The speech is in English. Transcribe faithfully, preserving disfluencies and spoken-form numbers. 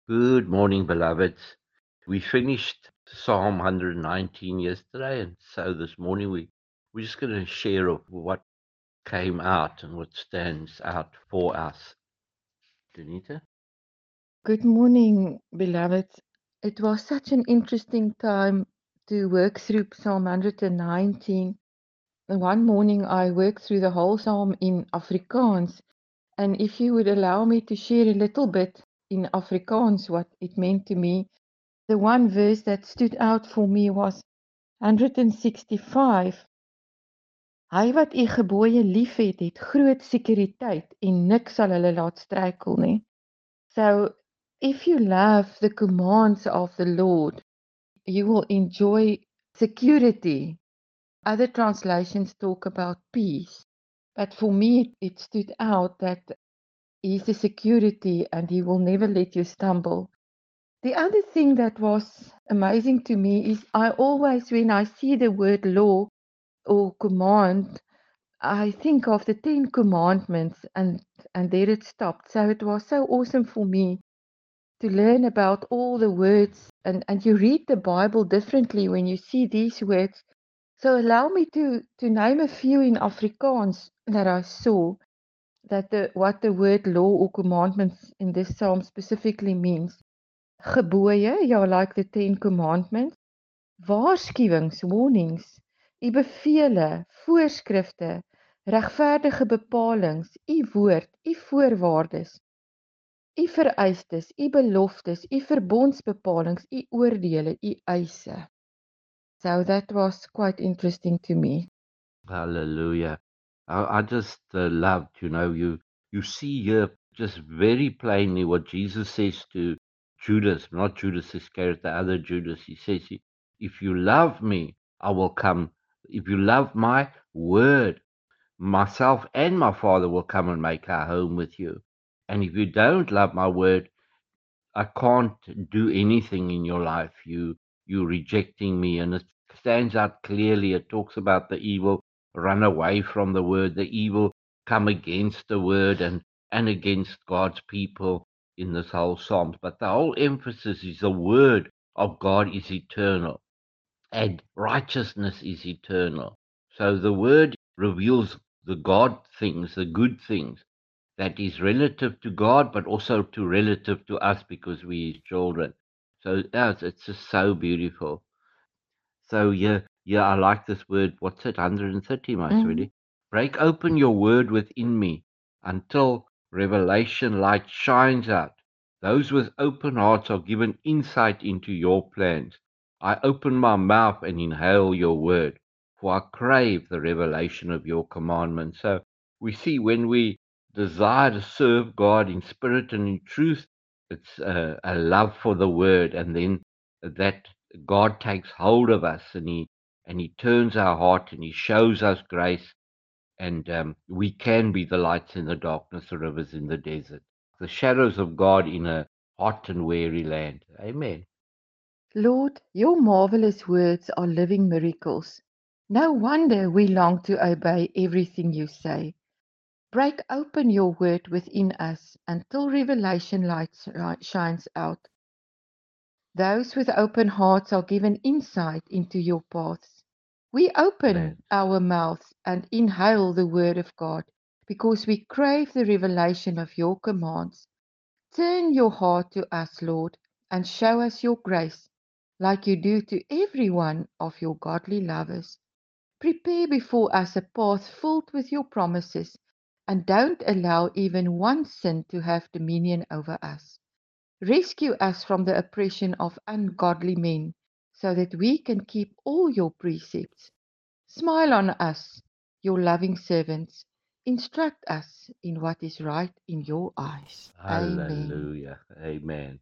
Good morning, beloveds. We finished Psalm one hundred nineteen yesterday, and so this morning we, we're just going to share of what came out and what stands out for us. Danita? Good morning, beloved. It was such an interesting time to work through Psalm one hundred nineteen. And one morning I worked through the whole psalm in Afrikaans. And if you would allow me to share a little bit in Afrikaans what it meant to me, the one verse that stood out for me was one hundred sixty-five. Hy wat u gebooie liefhet, het groot sekuriteit en niks sal hulle laat struikel nie. So, if you love the commands of the Lord, you will enjoy security. Other translations talk about peace, but for me, it stood out that He's a security and He will never let you stumble. The other thing that was amazing to me is I always, when I see the word law or command, I think of the Ten Commandments and, and there it stopped. So it was so awesome for me to learn about all the words and, and you read the Bible differently when you see these words. So allow me to, to name a few in Afrikaans that I saw that the, what the word law or commandments in this psalm specifically means. Gebooie, ja, like the Ten Commandments. Waarskuwings, warnings. U bevele, voorskrifte, regverdige bepalings, u woord, u voorwaardes. U vereistes, u beloftes, u verbondsbepalings, u oordeele, u eise. So that was quite interesting to me. Hallelujah. I, I just uh, loved, you know, you, you see here just very plainly what Jesus says to Judas, not Judas Iscariot, the other Judas. He says, if you love me, I will come. If you love my word, myself and my Father will come and make our home with you. And if you don't love my word, I can't do anything in your life. You you rejecting me, and it stands out clearly. It talks about the evil run away from the word, the evil come against the word and and against God's people in this whole Psalms. But the whole emphasis is the word of God is eternal and righteousness is eternal. So the word reveals the God things, the good things that is relative to God, but also to relative to us because we His children. So yes, it's just so beautiful. So yeah, yeah, I like this word. What's it? one hundred thirty, my Mm. sweetie. Break open your word within me until revelation light shines out. Those with open hearts are given insight into your plans. I open my mouth and inhale your word, for I crave the revelation of your commandments. So we see when we desire to serve God in spirit and in truth, it's a, a love for the word, and then that God takes hold of us and he and he turns our heart and he shows us grace and um, we can be the lights in the darkness, the rivers in the desert, the shadows of God in a hot and weary land. Amen. Lord, your marvelous words are living miracles. No wonder we long to obey everything you say. Break open your word within us until revelation light shines out. Those with open hearts are given insight into your paths. We Amen. open our mouths and inhale the word of God because we crave the revelation of your commands. Turn your heart to us, Lord, and show us your grace like you do to every one of your godly lovers. Prepare before us a path filled with your promises and don't allow even one sin to have dominion over us. Rescue us from the oppression of ungodly men, so that we can keep all your precepts. Smile on us, your loving servants. Instruct us in what is right in your eyes. Amen. Hallelujah. Amen.